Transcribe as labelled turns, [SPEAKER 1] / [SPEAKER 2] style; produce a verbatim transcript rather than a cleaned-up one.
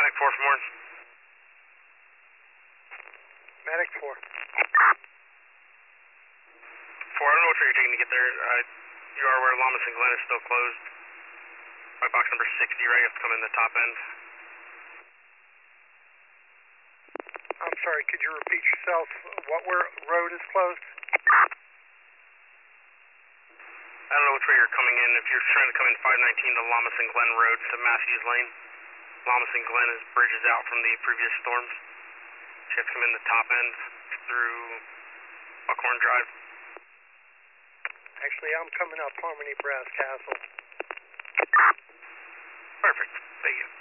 [SPEAKER 1] Medic four from Orange.
[SPEAKER 2] Medic four.
[SPEAKER 1] four, I don't know what you're taking to get there. Uh, you are aware Llamas and Glen is still closed. By box number sixty, right? You have to come in the top end.
[SPEAKER 2] I'm sorry, could you repeat yourself? What where road is closed?
[SPEAKER 1] I don't know which way you're coming in. If you're trying to come in five nineteen to Llamas and Glen Road to Matthews Lane, Llamas and Glen is bridges out from the previous storms. So you have to come in the top end through Buckhorn Drive.
[SPEAKER 2] Actually, I'm coming up Harmony Brass Castle.
[SPEAKER 1] Perfect. Thank you.